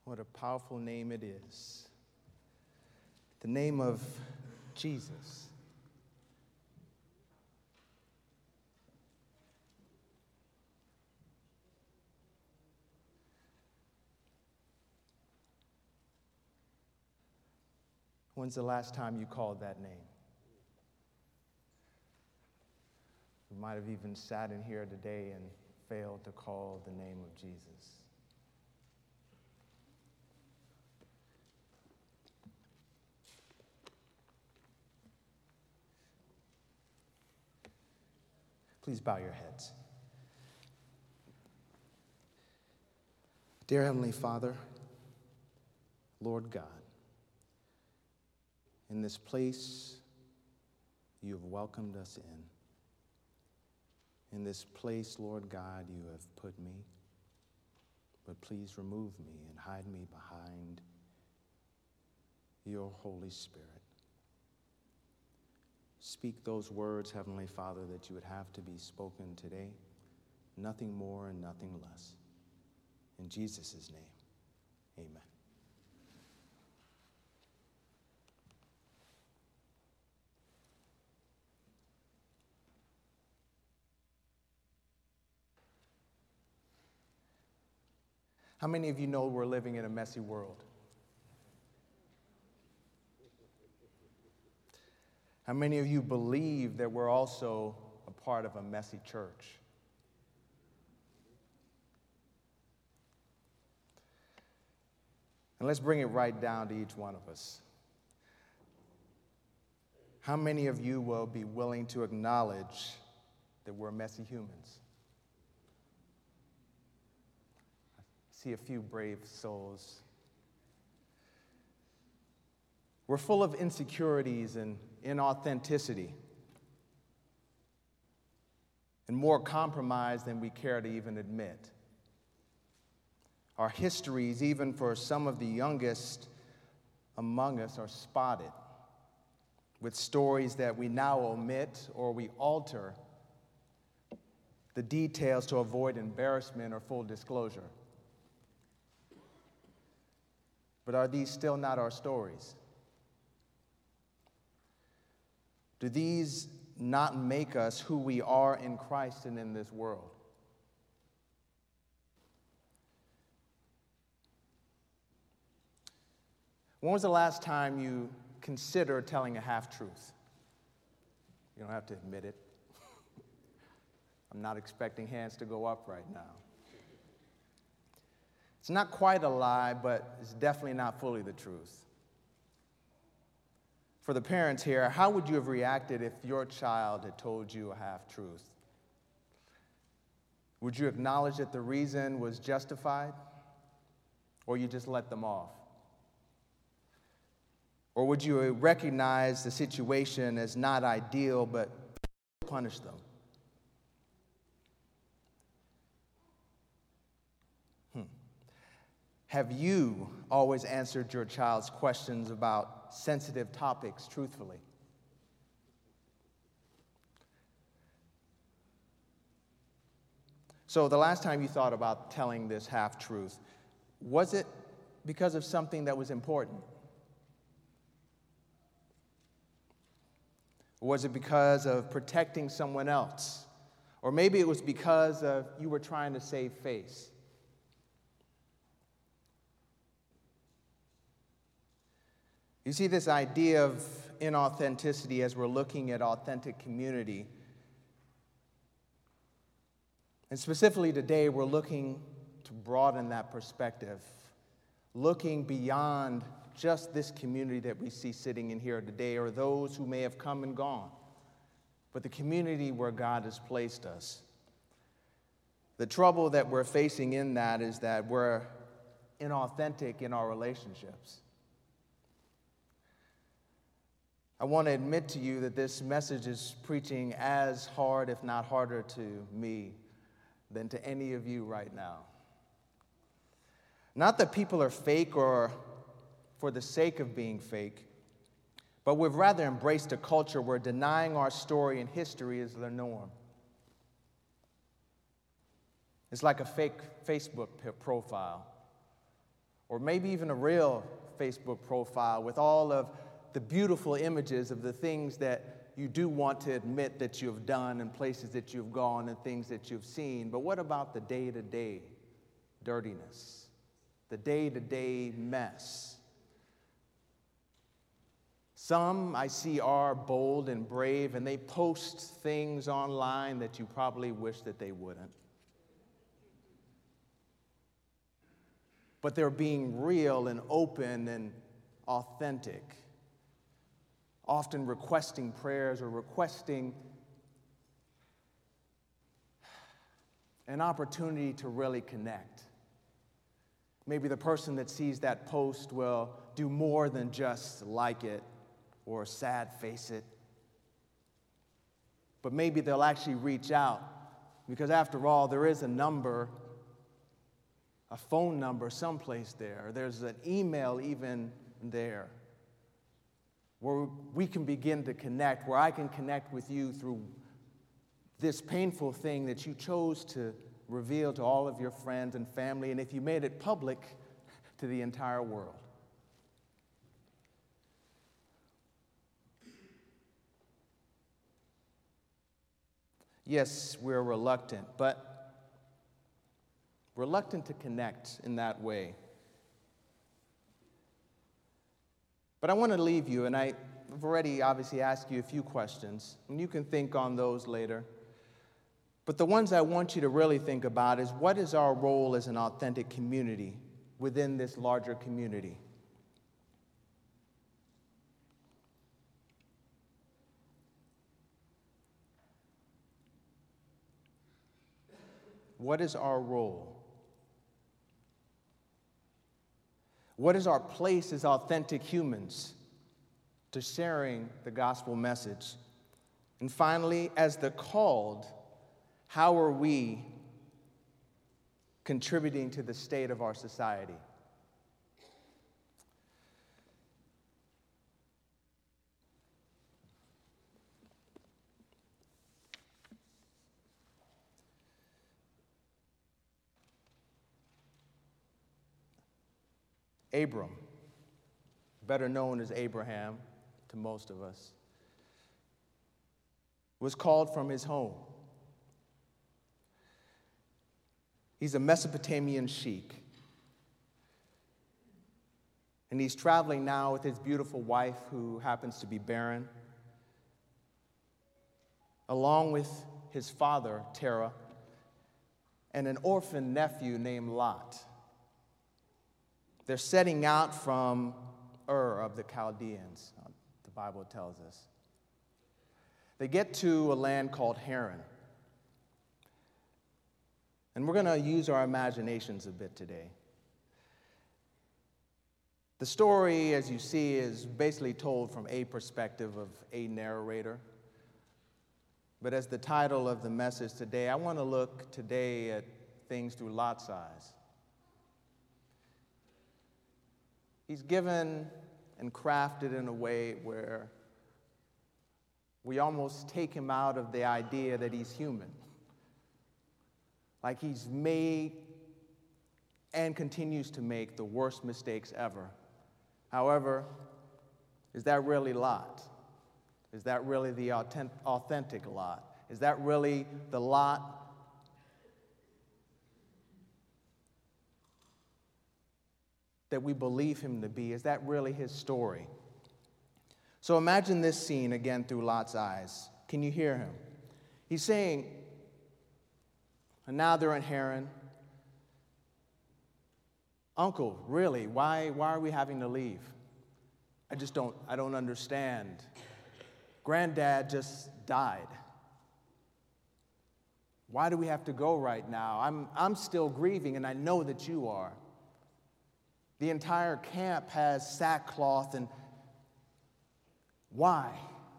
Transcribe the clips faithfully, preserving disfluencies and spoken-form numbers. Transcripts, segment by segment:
What a powerful name it is. The name of Jesus. When's the last time you called that name? You might have even sat in here today and failed to call the name of Jesus. Please bow your heads. Dear Heavenly Father, Lord God, in this place you have welcomed us in. In this place, Lord God, you have put me, but please remove me and hide me behind your Holy Spirit. Speak those words, Heavenly Father, that you would have to be spoken today, nothing more and nothing less. In Jesus' name, amen. How many of you know we're living in a messy world? How many of you believe that we're also a part of a messy church? And let's bring it right down to each one of us. How many of you will be willing to acknowledge that we're messy humans? I see a few brave souls. We're full of insecurities and inauthenticity and more compromise than we care to even admit. Our histories, even for some of the youngest among us, are spotted with stories that we now omit or we alter the details to avoid embarrassment or full disclosure. But are these still not our stories? Do these not make us who we are in Christ and in this world? When was the last time you considered telling a half-truth? You don't have to admit it. I'm not expecting hands to go up right now. It's not quite a lie, but it's definitely not fully the truth. For the parents here, how would you have reacted if your child had told you a half-truth? Would you acknowledge that the reason was justified, or you just let them off? Or would you recognize the situation as not ideal, but punish them? Hmm. Have you always answered your child's questions about sensitive topics truthfully? So the last time you thought about telling this half-truth, was it because of something that was important? Or was it because of protecting someone else? Or maybe it was because of you were trying to save face. You see, this idea of inauthenticity as we're looking at authentic community. And specifically today, we're looking to broaden that perspective, looking beyond just this community that we see sitting in here today, or those who may have come and gone, but the community where God has placed us. The trouble that we're facing in that is that we're inauthentic in our relationships. I want to admit to you that this message is preaching as hard, if not harder, to me than to any of you right now. Not that people are fake or for the sake of being fake, but we've rather embraced a culture where denying our story and history is the norm. It's like a fake Facebook profile or maybe even a real Facebook profile with all of the beautiful images of the things that you do want to admit that you've done and places that you've gone and things that you've seen. But what about the day-to-day dirtiness, the day-to-day mess? Some I see are bold and brave, and they post things online that you probably wish that they wouldn't. But they're being real and open and authentic, often requesting prayers or requesting an opportunity to really connect. Maybe the person that sees that post will do more than just like it or sad face it. But maybe they'll actually reach out, because after all, there is a number, a phone number someplace there. There's an email even there where we can begin to connect, where I can connect with you through this painful thing that you chose to reveal to all of your friends and family, and if you made it public, to the entire world. Yes, we're reluctant, but reluctant to connect in that way. But I want to leave you, and I've already obviously asked you a few questions, and you can think on those later. But the ones I want you to really think about is, what is our role as an authentic community within this larger community? What is our role? What is our place as authentic humans to sharing the gospel message? And finally, as the called, how are we contributing to the state of our society? Abram, better known as Abraham to most of us, was called from his home. He's a Mesopotamian sheik, and he's traveling now with his beautiful wife, who happens to be barren, along with his father, Terah, and an orphan nephew named Lot. They're setting out from Ur of the Chaldeans, the Bible tells us. They get to a land called Haran. And we're going to use our imaginations a bit today. The story, as you see, is basically told from a perspective of a narrator. But as the title of the message today, I want to look today at things through Lot's eyes. He's given and crafted in a way where we almost take him out of the idea that he's human. Like he's made and continues to make the worst mistakes ever. However, is that really Lot? Is that really the authentic Lot? Is that really the Lot that we believe him to be? Is that really his story? So imagine this scene again through Lot's eyes. Can you hear him? He's saying, and now they're in Haran. Uncle, really, why, why are we having to leave? I just don't, I don't understand. Granddad just died. Why do we have to go right now? I'm, I'm still grieving, and I know that you are. The entire camp has sackcloth, and why?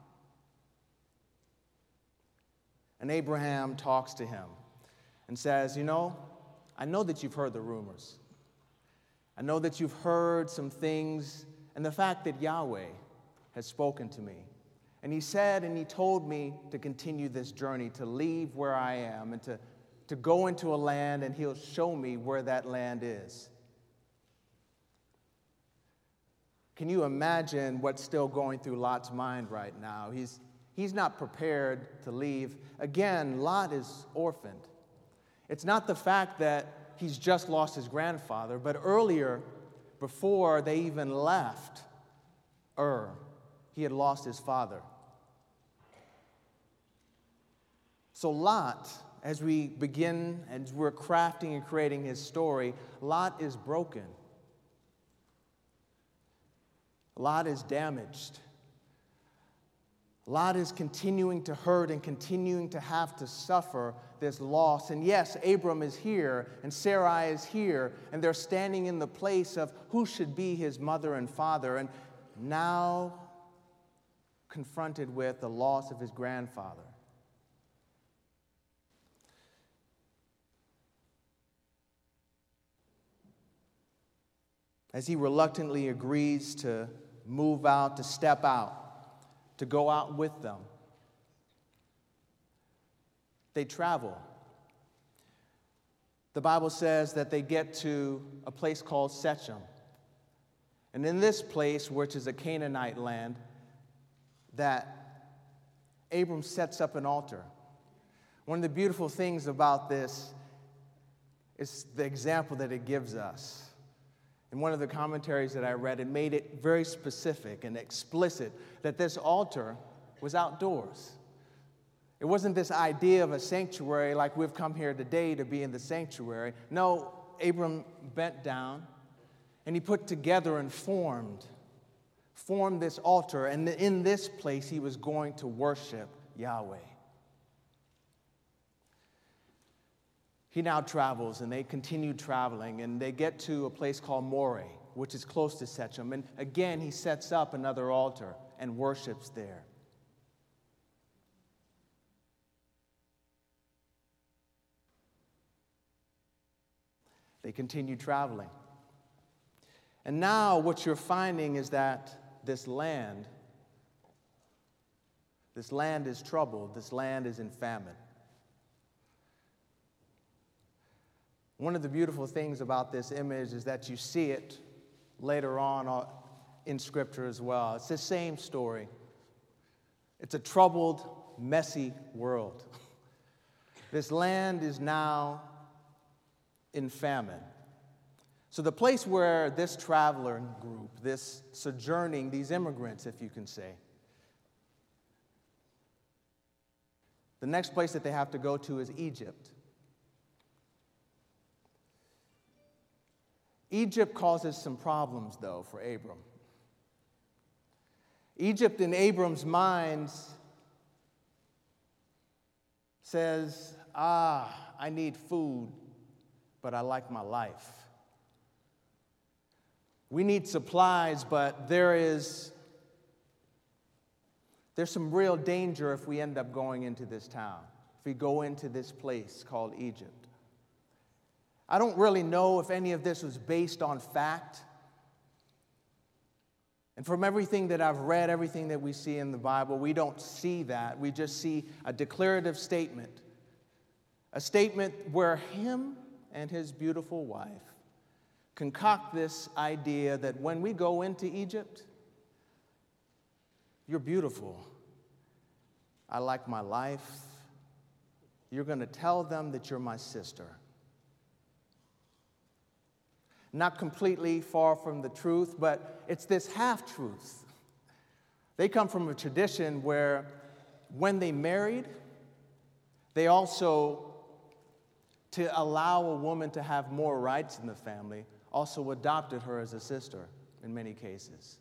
And Abraham talks to him and says, you know, I know that you've heard the rumors. I know that you've heard some things, and the fact that Yahweh has spoken to me. And he said, and he told me to continue this journey, to leave where I am, and to, to go into a land, and he'll show me where that land is. Can you imagine what's still going through Lot's mind right now? He's, he's not prepared to leave. Again, Lot is orphaned. It's not the fact that he's just lost his grandfather, but earlier, before they even left Ur, he had lost his father. So Lot, as we begin and we're crafting and creating his story, Lot is broken. Lot is damaged. Lot is continuing to hurt and continuing to have to suffer this loss. And yes, Abram is here and Sarai is here, and they're standing in the place of who should be his mother and father, and now confronted with the loss of his grandfather. As he reluctantly agrees to move out, to step out, to go out with them, they travel. The Bible says that they get to a place called Shechem. And in this place, which is a Canaanite land, that Abram sets up an altar. One of the beautiful things about this is the example that it gives us. In one of the commentaries that I read, it made it very specific and explicit that this altar was outdoors. It wasn't this idea of a sanctuary like we've come here today to be in the sanctuary. No, Abram bent down and he put together and formed, formed this altar, and in this place he was going to worship Yahweh. He now travels, and they continue traveling, and they get to a place called Moreh, which is close to Shechem. And again, he sets up another altar and worships there. They continue traveling. And now what you're finding is that this land, this land is troubled. This land is in famine. One of the beautiful things about this image is that you see it later on in Scripture as well. It's the same story. It's a troubled, messy world. This land is now in famine. So the place where this traveler group, this sojourning, these immigrants, if you can say, the next place that they have to go to is Egypt. Egypt causes some problems, though, for Abram. Egypt, in Abram's mind, says, ah, I need food, but I like my life. We need supplies, but there is there's some real danger if we end up going into this town, if we go into this place called Egypt. I don't really know if any of this was based on fact. And from everything that I've read, everything that we see in the Bible, we don't see that. We just see a declarative statement. A statement where him and his beautiful wife concoct this idea that when we go into Egypt, you're beautiful. I like my life. You're going to tell them that you're my sister. Not completely far from the truth, but it's this half-truth. They come from a tradition where when they married, they also, to allow a woman to have more rights in the family, also adopted her as a sister in many cases.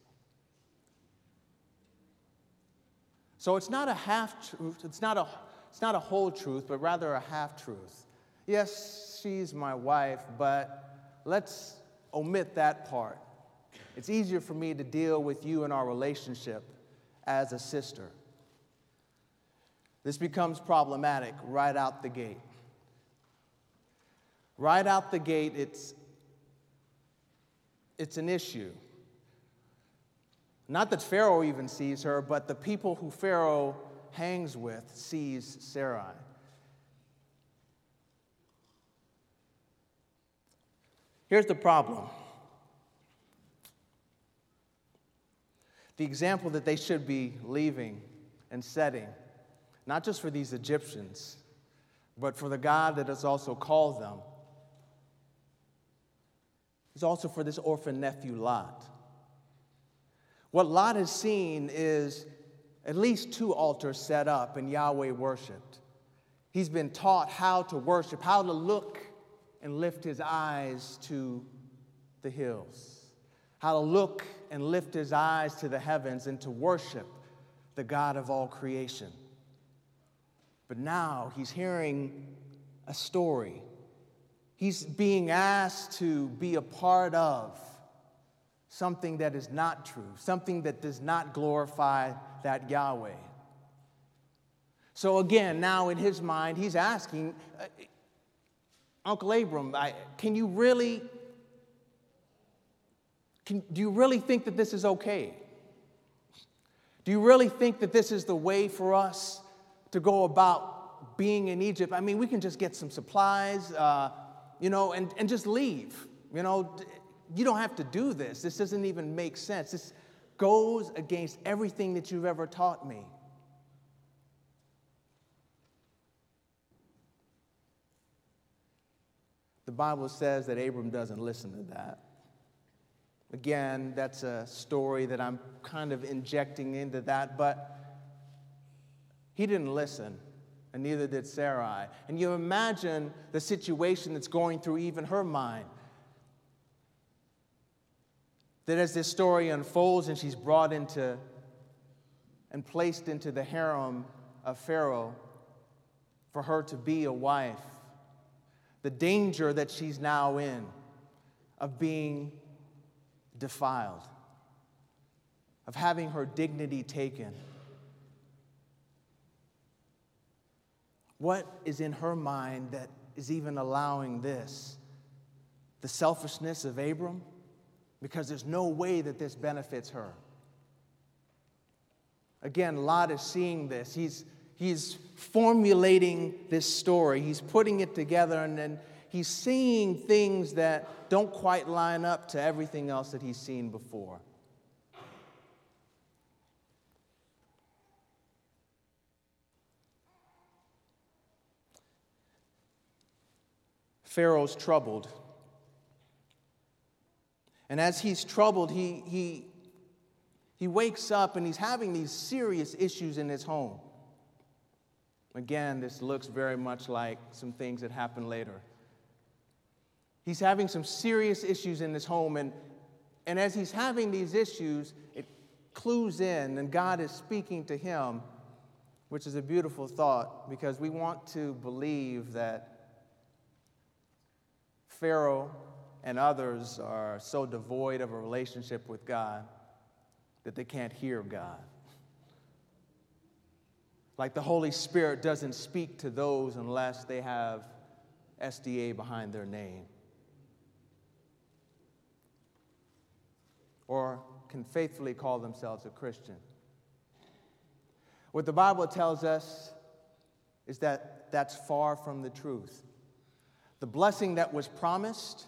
So it's not a half-truth, it's not a, it's not a whole truth, but rather a half-truth. Yes, she's my wife, but let's omit that part. It's easier for me to deal with you and our relationship as a sister. This becomes problematic right out the gate. Right out the gate, it's, it's an issue. Not that Pharaoh even sees her, but the people who Pharaoh hangs with sees Sarai. Here's the problem. the example that they should be leaving and setting, not just for these Egyptians, but for the God that has also called them, is also for this orphan nephew Lot. What Lot has seen is at least two altars set up and Yahweh worshiped. He's been taught how to worship, how to look and lift his eyes to the hills, how to look and lift his eyes to the heavens and to worship the God of all creation. But now he's hearing a story. He's being asked to be a part of something that is not true, something that does not glorify that Yahweh. So again, now in his mind, he's asking, uh, Uncle Abram, I, can you really, can, do you really think that this is okay? Do you really think that this is the way for us to go about being in Egypt? I mean, we can just get some supplies, uh, you know, and, and just leave. You know, you don't have to do this. This doesn't even make sense. This goes against everything that you've ever taught me. The Bible says that Abram doesn't listen to that. Again, that's a story that I'm kind of injecting into that, but he didn't listen, and neither did Sarai. And you imagine the situation that's going through even her mind. That as this story unfolds and she's brought into and placed into the harem of Pharaoh for her to be a wife, the danger that she's now in of being defiled, of having her dignity taken. What is in her mind that is even allowing this? The selfishness of Abram? Because there's no way that this benefits her. Again, Lot is seeing this. He's, he's formulating this story. He's putting it together, and then he's seeing things that don't quite line up to everything else that he's seen before. Pharaoh's troubled. And as he's troubled, he, he, he wakes up and he's having these serious issues in his home. Again, this looks very much like some things that happen later. He's having some serious issues in his home, and, and as he's having these issues, it clues in, and God is speaking to him, which is a beautiful thought, because we want to believe that Pharaoh and others are so devoid of a relationship with God that they can't hear God. Like the Holy Spirit doesn't speak to those unless they have S D A behind their name, or can faithfully call themselves a Christian. What the Bible tells us is that that's far from the truth. The blessing that was promised,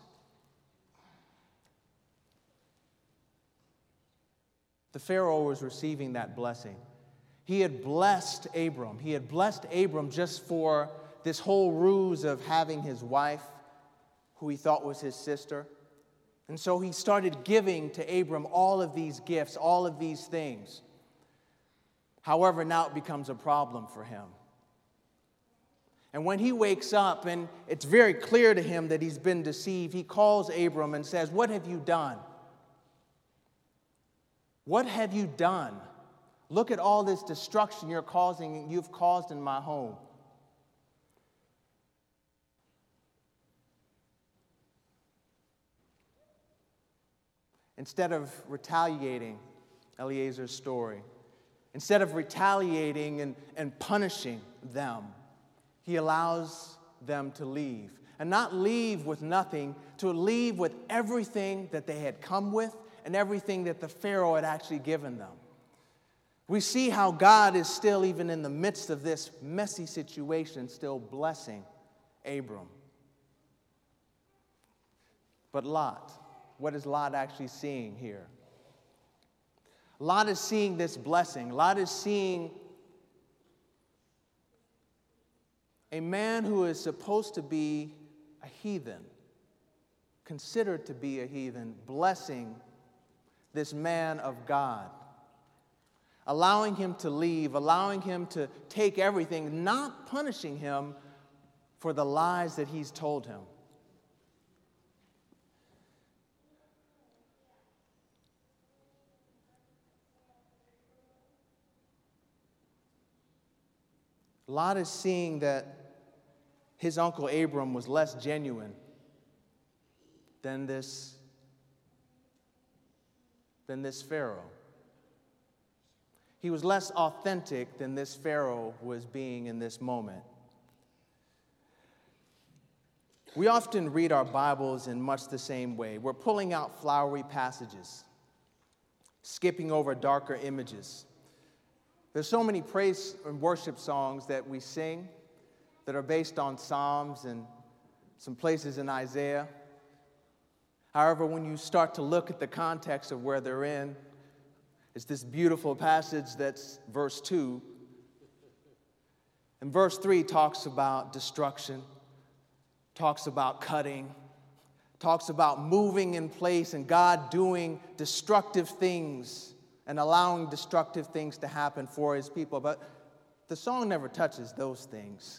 the Pharaoh was receiving that blessing. He had blessed Abram. He had blessed Abram just for this whole ruse of having his wife, who he thought was his sister. And so he started giving to Abram all of these gifts, all of these things. However, now it becomes a problem for him. And when he wakes up and it's very clear to him that he's been deceived, he calls Abram and says, "What have you done? What have you done? Look at all this destruction you're causing, you've caused in my home." Instead of retaliating, Eliezer's story, instead of retaliating and, and punishing them, he allows them to leave. And not leave with nothing, to leave with everything that they had come with and everything that the Pharaoh had actually given them. We see how God is still, even in the midst of this messy situation, still blessing Abram. But Lot, what is Lot actually seeing here? Lot is seeing this blessing. Lot is seeing a man who is supposed to be a heathen, considered to be a heathen, blessing this man of God, allowing him to leave, allowing him to take everything, not punishing him for the lies that he's told him. Lot is seeing that his uncle Abram was less genuine than this, than this Pharaoh. He was less authentic than this Pharaoh was being in this moment. We often read our Bibles in much the same way. We're pulling out flowery passages, skipping over darker images. There's so many praise and worship songs that we sing that are based on Psalms and some places in Isaiah. However, when you start to look at the context of where they're in, it's this beautiful passage that's verse two. And verse three talks about destruction, talks about cutting, talks about moving in place and God doing destructive things and allowing destructive things to happen for his people. But the song never touches those things.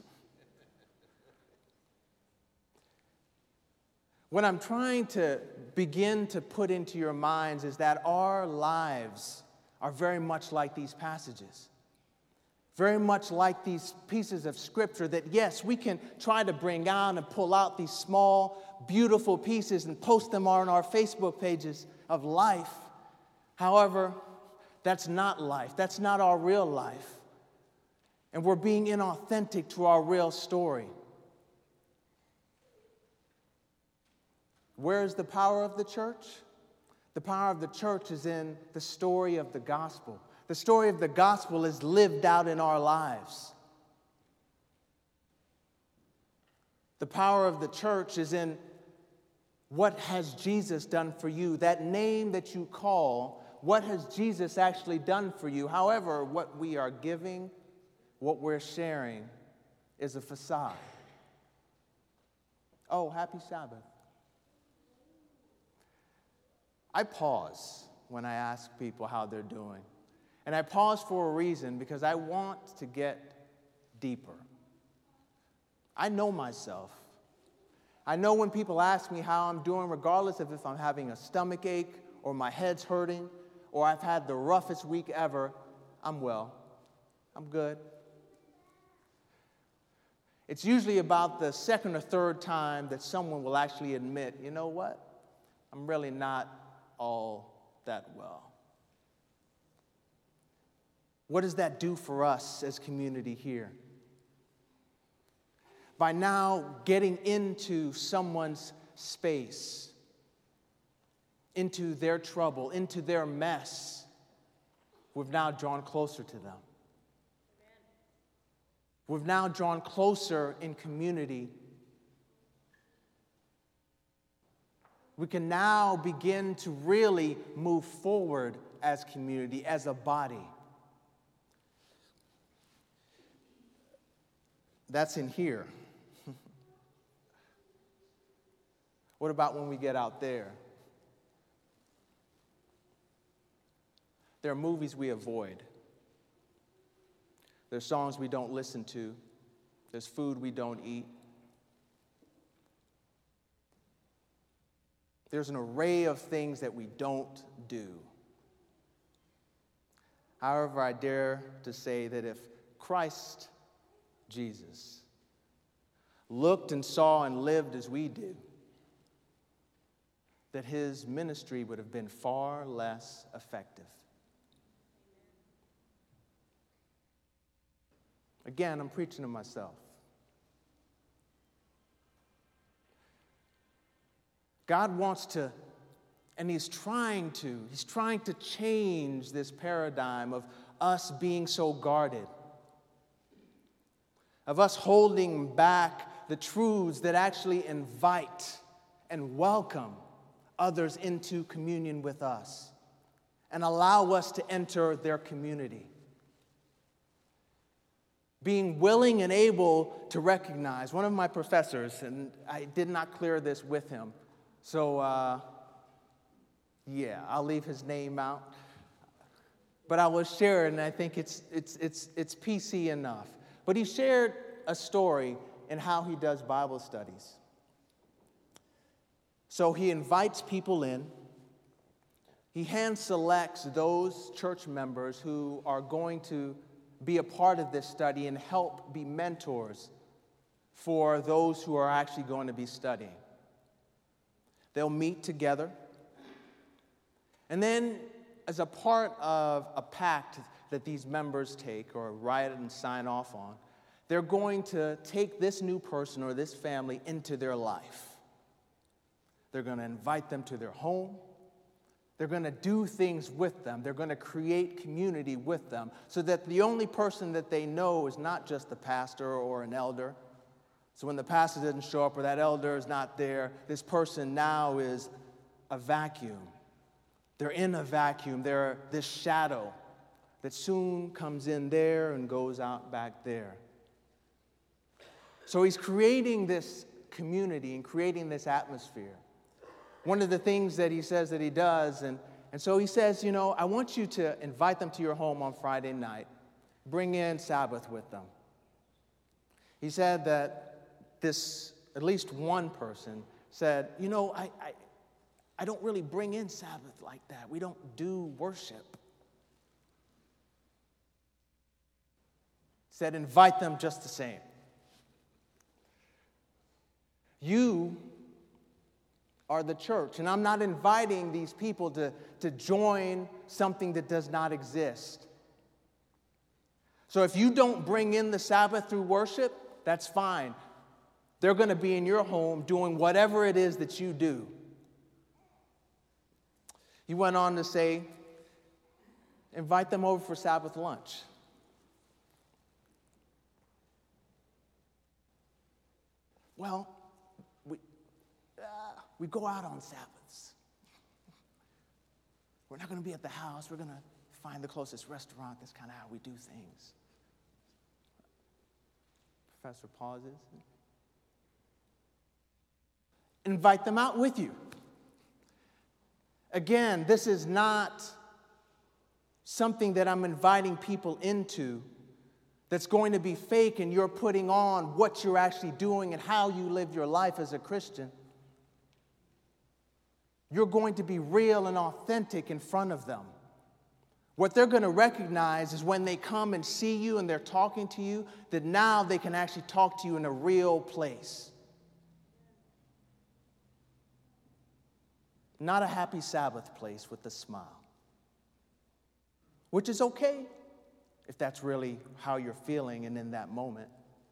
What I'm trying to begin to put into your minds is that our lives are very much like these passages. Very much like these pieces of scripture that, yes, we can try to bring out and pull out these small, beautiful pieces and post them on our Facebook pages of life. However, that's not life. That's not our real life. And we're being inauthentic to our real story. Where is the power of the church? The power of the church is in the story of the gospel. The story of the gospel is lived out in our lives. The power of the church is in what has Jesus done for you? That name that you call, what has Jesus actually done for you? However, what we are giving, what we're sharing, is a facade. Oh, happy Sabbath. I pause when I ask people how they're doing. And I pause for a reason, because I want to get deeper. I know myself. I know when people ask me how I'm doing, regardless of if I'm having a stomach ache or my head's hurting or I've had the roughest week ever, I'm well. I'm good. It's usually about the second or third time that someone will actually admit, you know what? I'm really not all that well. What does that do for us as community here? By now getting into someone's space, into their trouble, into their mess, we've now drawn closer to them. We've now drawn closer in community. We can now begin to really move forward as community, as a body. That's in here. What about when we get out there? There are movies we avoid. There's songs we don't listen to. There's food we don't eat. There's an array of things that we don't do. However, I dare to say that if Christ Jesus looked and saw and lived as we do, that his ministry would have been far less effective. Again, I'm preaching to myself. God wants to, and he's trying to, he's trying to change this paradigm of us being so guarded, of us holding back the truths that actually invite and welcome others into communion with us and allow us to enter their community. Being willing and able to recognize. One of my professors, and I did not clear this with him, so uh, yeah, I'll leave his name out. But I will share it, and I think it's, it's, it's, it's P C enough. But he shared a story in how he does Bible studies. So he invites people in. He hand selects those church members who are going to be a part of this study and help be mentors for those who are actually going to be studying. They'll meet together. And then, as a part of a pact that these members take or write and sign off on, they're going to take this new person or this family into their life. They're going to invite them to their home. They're going to do things with them. They're going to create community with them so that the only person that they know is not just the pastor or an elder. So when the pastor doesn't show up or that elder is not there, this person now is a vacuum. They're in a vacuum. They're this shadow that soon comes in there and goes out back there. So he's creating this community and creating this atmosphere. One of the things that he says that he does, and, and so he says, you know, I want you to invite them to your home on Friday night. Bring in Sabbath with them. He said that this, at least one person said, you know, I, I, I don't really bring in Sabbath like that. We don't do worship. He said, invite them just the same. You are the church. And I'm not inviting these people to, to join something that does not exist. So if you don't bring in the Sabbath through worship, that's fine. They're going to be in your home doing whatever it is that you do. He went on to say, invite them over for Sabbath lunch. Well, we go out on Sabbaths. We're not going to be at the house. We're going to find the closest restaurant. That's kind of how we do things. Professor pauses. Invite them out with you. Again, this is not something that I'm inviting people into that's going to be fake and you're putting on what you're actually doing and how you live your life as a Christian. You're going to be real and authentic in front of them. What they're going to recognize is when they come and see you and they're talking to you, that now they can actually talk to you in a real place. Not a happy Sabbath place with a smile. Which is okay if that's really how you're feeling and in that moment.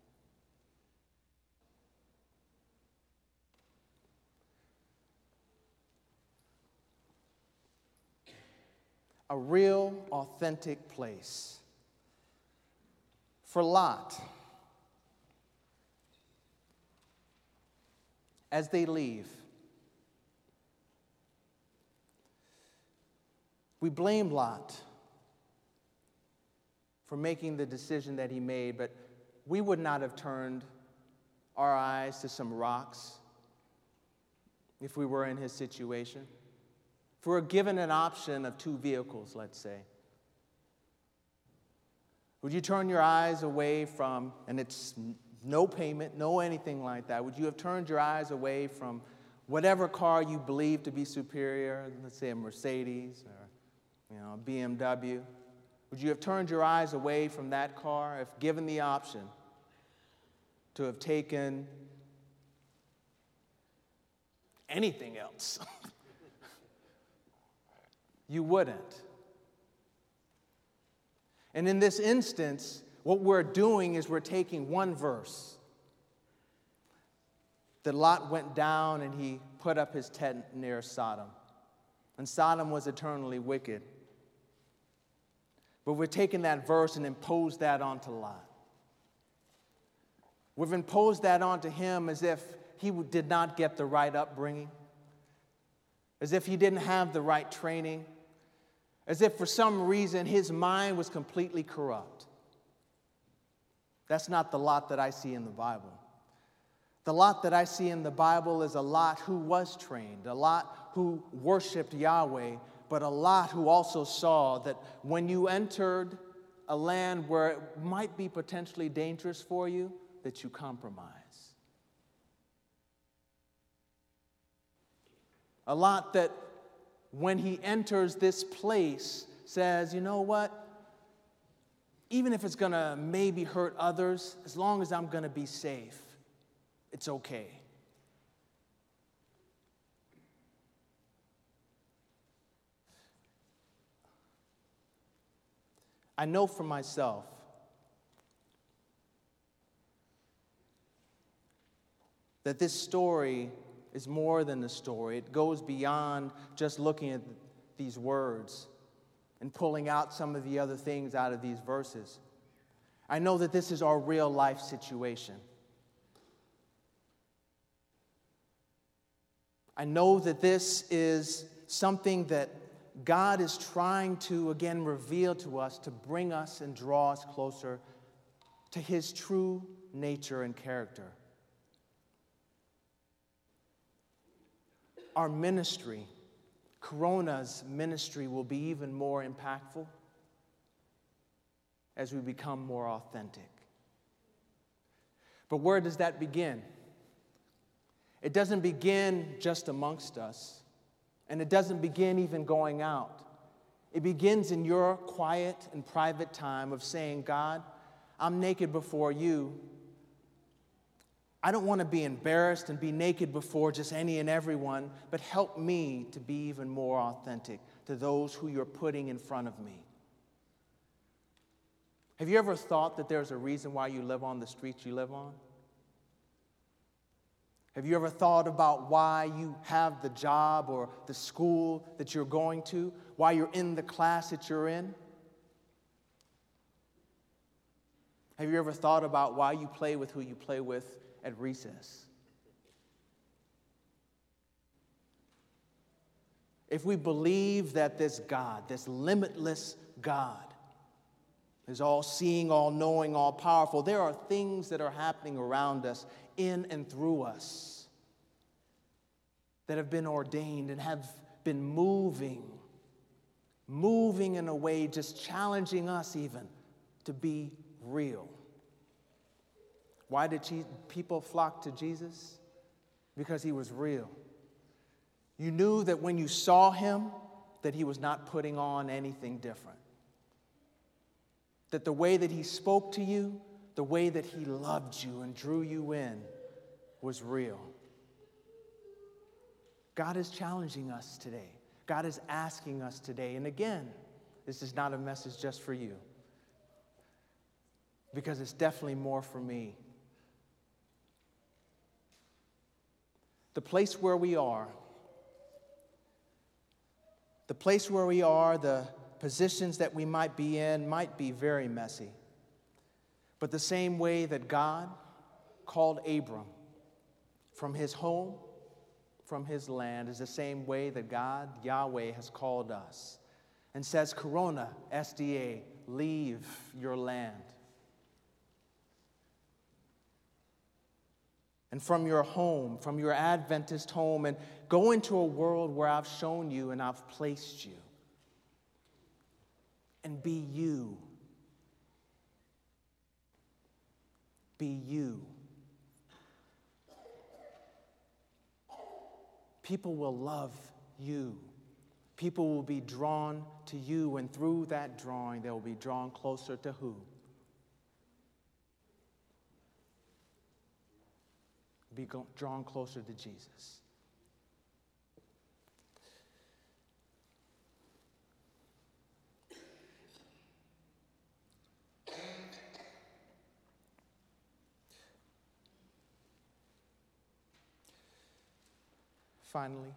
A real, authentic place. For Lot, as they leave, we blame Lot for making the decision that he made, but we would not have turned our eyes to some rocks if we were in his situation. If we were given an option of two vehicles, let's say, would you turn your eyes away from, and it's no payment, no anything like that, would you have turned your eyes away from whatever car you believe to be superior, let's say a Mercedes or, you know, a B M W? Would you have turned your eyes away from that car if given the option to have taken anything else? You wouldn't. And in this instance, what we're doing is we're taking one verse that Lot went down and he put up his tent near Sodom. And Sodom was eternally wicked. But we're taking that verse and imposed that onto Lot. We've imposed that onto him as if he did not get the right upbringing, as if he didn't have the right training, as if for some reason his mind was completely corrupt. That's not the Lot that I see in the Bible. The Lot that I see in the Bible is a Lot who was trained, a Lot who worshiped Yahweh, but a Lot who also saw that when you entered a land where it might be potentially dangerous for you, that you compromise. A Lot that when he enters this place says, you know what? Even if it's going to maybe hurt others, as long as I'm going to be safe, it's okay. I know for myself that this story is more than a story. It goes beyond just looking at these words and pulling out some of the other things out of these verses. I know that this is our real life situation. I know that this is something that God is trying to, again, reveal to us to bring us and draw us closer to His true nature and character. Our ministry, Corona's ministry, will be even more impactful as we become more authentic. But where does that begin? It doesn't begin just amongst us, and it doesn't begin even going out. It begins in your quiet and private time of saying, God, I'm naked before you. I don't want to be embarrassed and be naked before just any and everyone, but help me to be even more authentic to those who you're putting in front of me. Have you ever thought that there's a reason why you live on the streets you live on? Have you ever thought about why you have the job or the school that you're going to, why you're in the class that you're in? Have you ever thought about why you play with who you play with at recess? If we believe that this God, this limitless God, is all-seeing, all-knowing, all-powerful, there are things that are happening around us, in and through us, that have been ordained and have been moving, moving in a way just challenging us even to be real. Why did people flock to Jesus? Because he was real. You knew that when you saw him, that he was not putting on anything different. That the way that he spoke to you, the way that he loved you and drew you in was real. God is challenging us today. God is asking us today. And again, this is not a message just for you, because it's definitely more for me. The place where we are, the place where we are, the positions that we might be in might be very messy. But the same way that God called Abram from his home, from his land, is the same way that God, Yahweh, has called us and says, Corona, S D A, leave your land. And from your home, from your Adventist home, and go into a world where I've shown you and I've placed you. And be you. Be you. People will love you. People will be drawn to you, and through that drawing, they will be drawn closer to who? Be drawn closer to Jesus. Finally,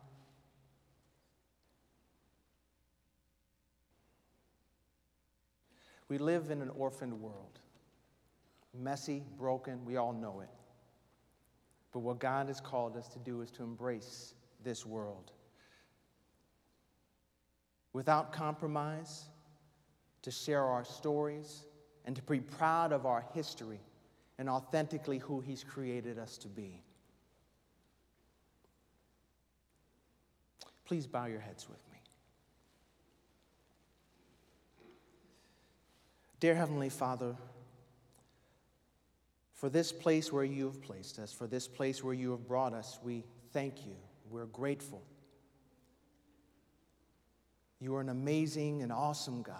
we live in an orphaned world. Messy, broken, we all know it. But what God has called us to do is to embrace this world. without compromise, to share our stories, and to be proud of our history and authentically who he's created us to be. Please bow your heads with me. Dear Heavenly Father, for this place where you have placed us, for this place where you have brought us, we thank you. We're grateful. You are an amazing and awesome God.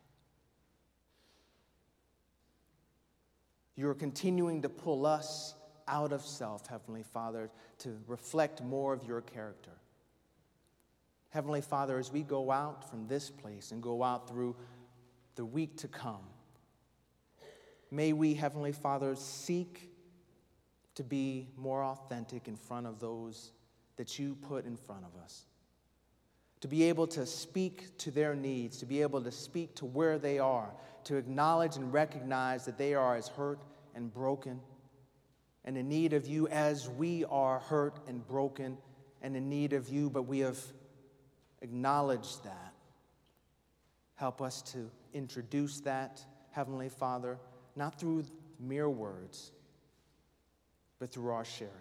You are continuing to pull us out of self, Heavenly Father, to reflect more of your character. Heavenly Father, as we go out from this place and go out through the week to come, may we, Heavenly Father, seek to be more authentic in front of those that you put in front of us. To be able to speak to their needs, to be able to speak to where they are, to acknowledge and recognize that they are as hurt and broken and in need of you as we are hurt and broken and in need of you, but we have acknowledged that. Help us to introduce that, Heavenly Father, not through mere words, but through our sharing.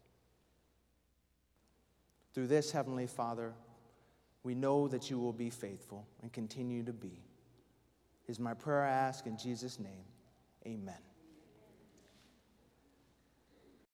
Through this, Heavenly Father, we know that you will be faithful and continue to be. Is my prayer I ask in Jesus' name. Amen.